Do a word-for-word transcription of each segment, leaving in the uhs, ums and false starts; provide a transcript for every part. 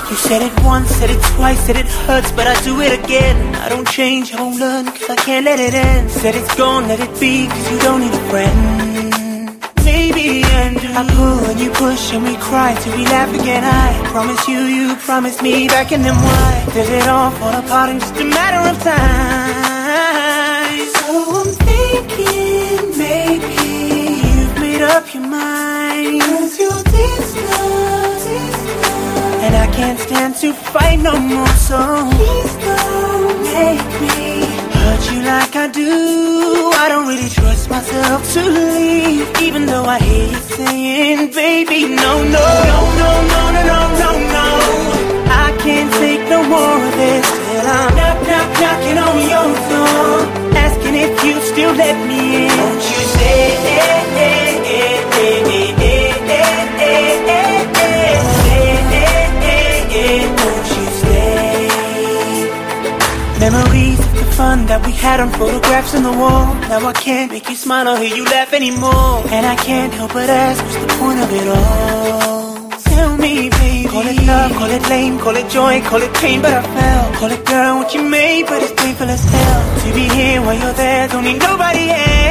You said it once, said it twice, said it hurts, but I do it again. I don't change, I won't learn, cause I can't let it end. Said it's gone, let it be, cause you don't need a friend. Maybe Andrew, I pull and you push and we cry till we laugh again. I promise you, you promised me back in them why did it all fall apart in just a matter of time. So I'm thinking maybe you've made up your mind, cause you're this love, this love, and I can't stand to fight no more. So please don't make me hurt you like I do. I don't really trust myself to leave, even though I hear you saying, baby, no, no, no, no, no, no, no, no, no. I can't take no more of this till I'm knock, knock, knocking on your door, asking if you still let me in. Won't you say, eh, eh, eh, eh, eh, eh, eh, eh, eh, eh, say, eh, eh, eh, won't you stay? Memories of the fun that we had on photographs on the wall. Now I can't make you smile or hear you laugh anymore, and I can't help but ask, what's the point of it all? Tell me, baby. Call it love, call it lame, call it joy, call it pain, but I fell. Call it girl, what you made, but it's painful as hell to be here while you're there, don't need nobody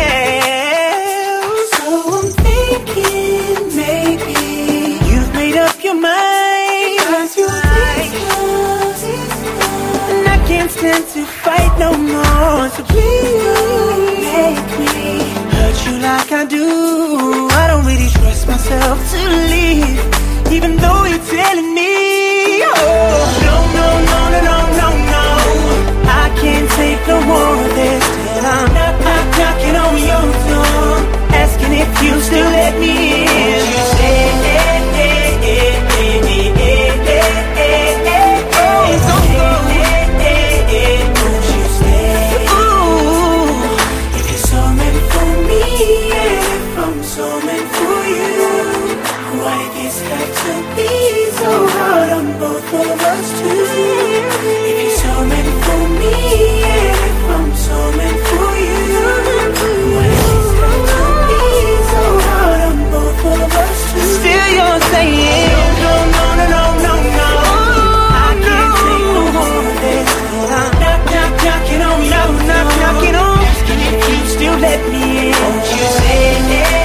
else. So I'm thinking maybe you've made up your mind, cause you're this love, this love, and I can't stand to fight no more. So please don't make me hurt you like I do. I don't really trust myself to leave, even though you're telling me, oh, no, no, no, no, no, no, no. I can't take no more of this till I'm knock, knock, knocking on your door, asking if you still let me in. You say, eh, eh, eh, eh, eh, eh, eh, eh, eh, oh, so go, eh, eh, eh, won't you stay? Ooh, if you're so meant for me, and if I'm so meant for you, why did this have to be so hard on both of us too? If you're so meant for me, and if I'm so meant for you, why did this have to be so hard on both of us too? Still you're saying, no, no, no, no, no, no. I can't take no more of this. I'm knock, knock, knocking on, knock, knock, knocking on, asking if you still let me in. Won't you say it?